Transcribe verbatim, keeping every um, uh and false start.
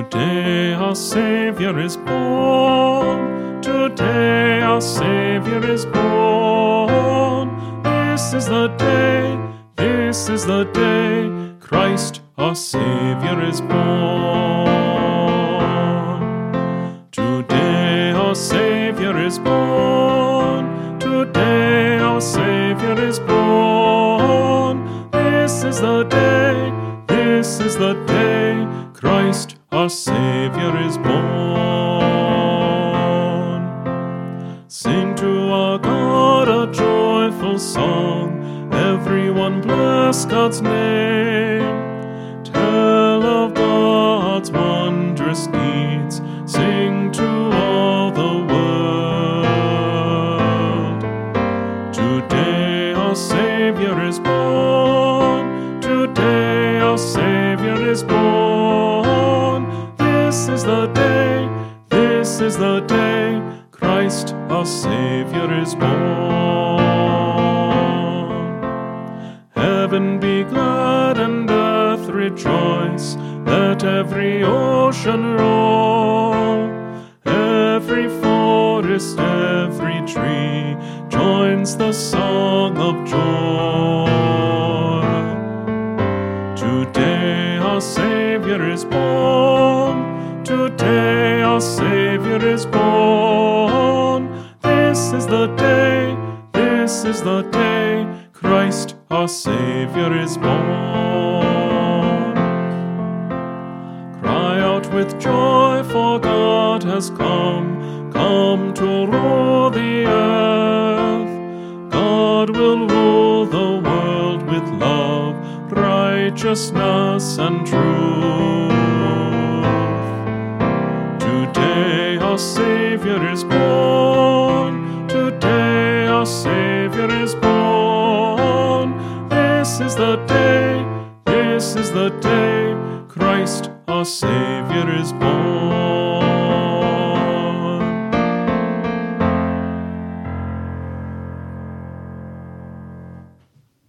Today our Savior is born. Today our Savior is born. This is the day, this is the day, Christ our Savior is born. Today our Savior is born. Today our Savior is born. This is the day, this is the day, Christ our Savior is born. Sing to our God a joyful song, everyone bless God's name. Tell of God's wondrous deeds, sing to all the world. Today our Savior is born. Today our Savior is born. This is the day, this is the day, Christ our Savior is born. Heaven be glad and earth rejoice, let every ocean roar. Every forest, every tree joins the song of joy. Today our Savior is born. Today our Savior is born. This is the day, this is the day, Christ our Savior is born. Cry out with joy, for God has come, come to rule the earth. God will rule the world with love, righteousness and truth. Today our Savior is born. Today our Savior is born. This is the day, this is the day, Christ our Savior is born.